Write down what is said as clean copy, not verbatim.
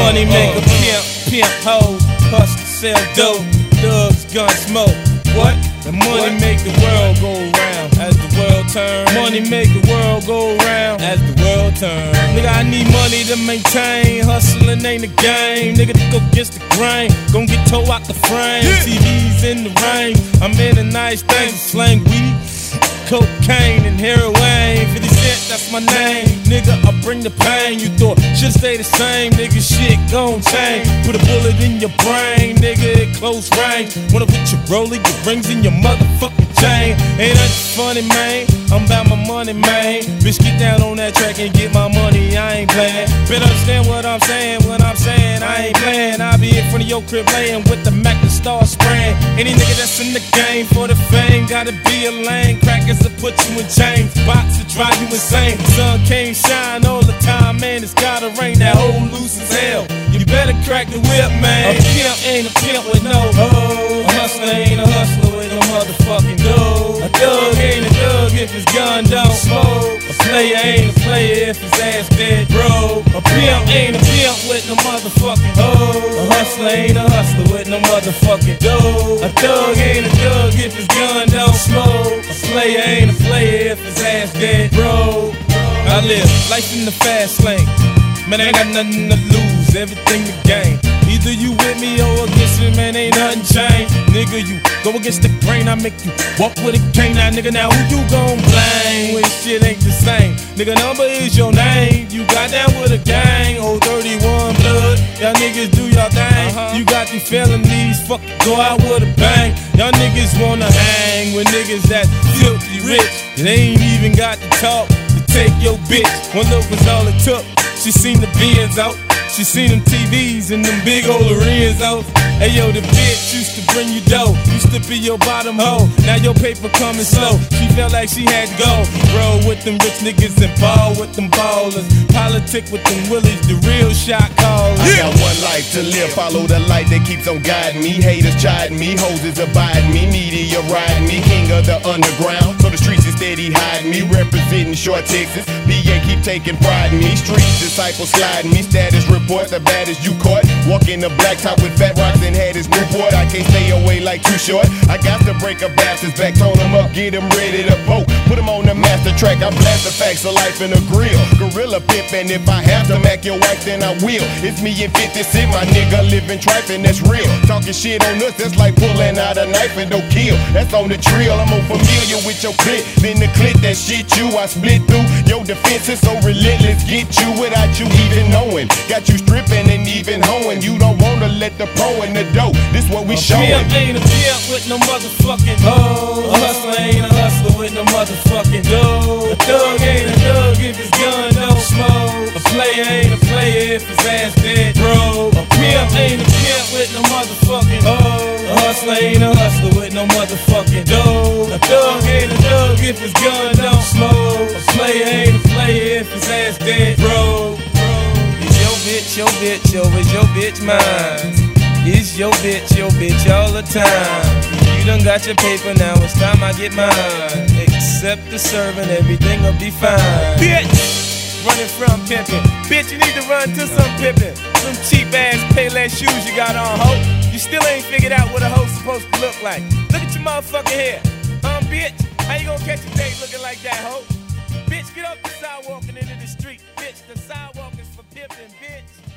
Money maker, pimp, hoe, hustle, sell dope, thugs, gun, smoke. What? The money make the world go round as the world turns. Money make the world go round as the world turns. Nigga, I need money to maintain. Hustling ain't a game. Nigga, to go against the grain. Gon' get towed out the frame. TVs in the rain. I'm in a nice thing. Slang weed, cocaine, and heroin. 50 Cent, that's my name. Nigga, I bring the pain. You thought should stay the same. Nigga, shit gon' change. Put a bullet in your brain. Nigga, at close range. Wanna put your roller, your rings in your motherfucking chain. Ain't that funny, man? I'm about my money, man. Bitch, get down on that track and get my money. I ain't playing. Better understand what I'm saying. When I'm saying I ain't playing, I be in front of your crib laying with the Mac and star spraying. Any nigga that's in the game for the fame gotta be a lane. Crackers will put you in chains. Box to drive you insane. Sun can't shine all the time, man. It's gotta rain. That hole loose as hell. You better crack the whip, man. A pimp ain't a pimp with no hoe. A hustler ain't a hustler with no motherfucking dough. A thug ain't a thug if his gun don't smoke. A player ain't a player if his ass dead broke. A pimp ain't a pimp with no motherfucking hoe. A hustler ain't a hustler with no motherfucking dough. A thug ain't a thug if his gun don't smoke. A player ain't a player if his ass dead broke. I live life in the fast lane. Man, I ain't got nothing to lose, everything to gain. Either you with me or against me, man, ain't nothing changed. Nigga, you go against the grain, I make you walk with a cane. Now, nigga, now who you gon' blame when shit ain't the same? Nigga, number is your name. You got down with a gang, old 31 blood. Y'all niggas do y'all thing. You got these felonies, fuck, go out with a bang. Y'all niggas wanna hang with niggas that filthy rich. They ain't even got to talk to take your bitch. One look was all it took. She seen the Benz out, she seen them TVs and them big old rims out. Hey yo, the bitch used to bring you dough, used to be your bottom hoe. Now your paper coming slow, she felt like she had to go. Roll with them rich niggas and ball with them ballers. Politic with them willies, the real shot callers. I got one life to live, follow the light that keeps on guiding me. Haters chiding me, hoes is abiding me. Media riding me, king of the underground. So the streets is steady hiding me, representing Short Texas. PA keep taking pride in me, streets disciples sliding me. Status report, the baddest you caught. Walking the black top with fat rocks and had his Newport. I can't stay away like Too Short. I got to break a bastard's back, tone him up, get him ready to poke. Put him on the master track, I blast the facts of life in a grill. Gorilla pimp, and if I have to mac your wife, then I will. It's me and 50 Cent, my nigga living trifling, that's real. Talking shit on us, that's like pulling out a knife and don't kill. That's on the trill, I'm more familiar with your clip than the clip that shit you. I split through your defenses so relentless, get you without you even knowing. Got you stripping and even hoeing. You don't wanna let the pro in the dough. This what we showing. A pimp ain't a pimp with no motherfucking hoe. A hustler ain't a hustler with no motherfucking dough. A thug ain't a thug if his gun don't smoke. A player ain't a player if his ass dead broke. A pimp ain't a pimp with no motherfucking hoe. A hustler ain't a hustler with no motherfucking dough. A thug ain't a thug if his gun don't smoke. A player ain't a player if his ass dead broke. It's your bitch, yo, is your bitch mine? It's your bitch all the time. You done got your paper, now it's time I get mine. Accept the servant, everything will be fine. Bitch, running from pimping. Bitch, you need to run to some pimping. Some cheap ass Payless shoes you got on, ho. You still ain't figured out what a hoe's supposed to look like. Look at your motherfucking hair. Bitch, how you gonna catch a date looking like that, ho? Bitch, get off the sidewalk and into the street. Bitch, the sidewalk is for pimping, bitch.